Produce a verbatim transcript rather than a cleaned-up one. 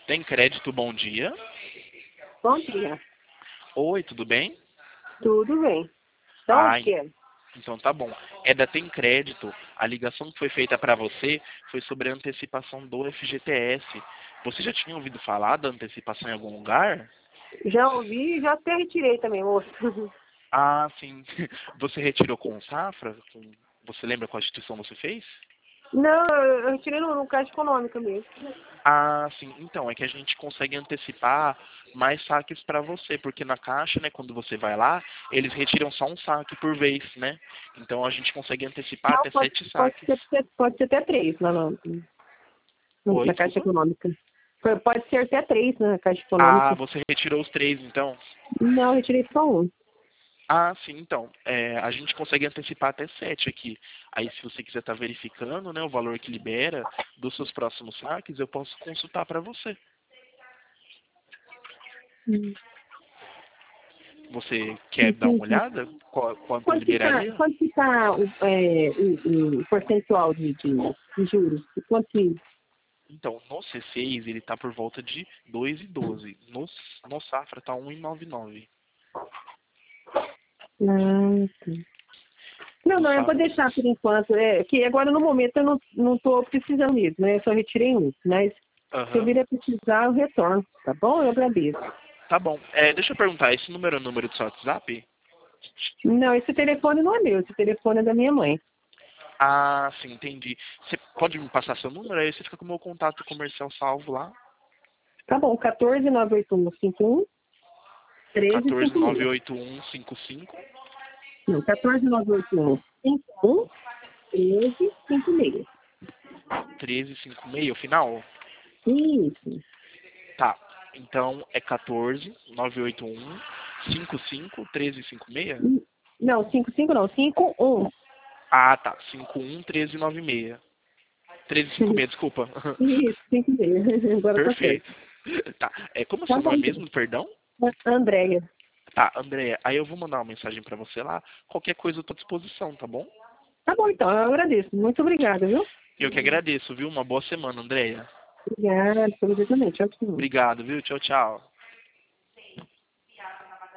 Tem crédito, bom dia. Bom dia. Oi, tudo bem? Tudo bem. Da onde Ai, que é? então tá bom. É da Tem Crédito. A ligação que foi feita para você foi sobre a antecipação do F G T S. Você já tinha ouvido falar da antecipação em algum lugar? Já ouvi e já até retirei também, moço. Ah, sim. Você retirou com o Safra? Com- Você lembra qual instituição você fez? Não, eu eu retirei no, no Caixa Econômica mesmo. Ah, sim. Então, é que a gente consegue antecipar mais saques para você, porque na caixa, né, quando você vai lá, eles retiram só um saque por vez, né? Então a gente consegue antecipar Não, até pode, sete pode, saques. ser, pode ser até três lá no, no- Oi, na Caixa desculpa? Econômica. P- Pode ser até três na Caixa Ah, Econômica. você retirou os três, então? Não, eu retirei só um. Ah, sim, então. É, a gente consegue antecipar até sete aqui. Aí, se você quiser estar verificando, né, o valor que libera dos seus próximos saques, eu posso consultar para você. Hum. Você quer dar uma Entendi. olhada? Qual- Quanto Quanto que tá, liberaria? quanto que tá o, é, o, o percentual de, de, de juros? Quanto que... Então, no C seis ele está por volta de dois e doze. No, no Safra está um e noventa e nove. Ah, tá. Não, No não, eu vou Safra. deixar por enquanto. É, que agora no momento eu não, não tô precisando mesmo, né? Eu só retirei um. Mas se eu Aham. vir a precisar, eu retorno, tá bom? Eu agradeço. Tá bom. É, deixa eu perguntar, esse número é o número do seu WhatsApp? Não, esse telefone não é meu, esse telefone é da minha mãe. Ah, sim, entendi. Você pode me passar seu número? Aí você fica com o meu contato comercial salvo lá. Tá bom, quatorze nove oito um cinco um treze quatorze cinco nove seis. oito um cinco cinco Não, quatorze nove oito um cinco um treze cinco seis. treze cinquenta e seis, o final? Isso. Tá. Então é quatorze nove oito um cinco cinco treze cinquenta e seis? Hum, Não, cinco cinco não, cinco um. Ah, tá. cinquenta e um treze noventa e seis. treze cinquenta e seis, desculpa. Isso, cinco seis. Agora tá certo. Perfeito. Tá. É, como é Tá seu bom, nome então. mesmo, perdão? Andréia. Tá, Andréia, aí eu vou mandar uma mensagem pra você lá. Qualquer coisa eu tô à disposição, tá bom? Tá bom, então, eu agradeço. Muito obrigada, viu? Eu que agradeço, viu? Uma boa semana, Andréia. Obrigada, pelo também. Tchau, tchau. Obrigado, viu? Tchau, tchau.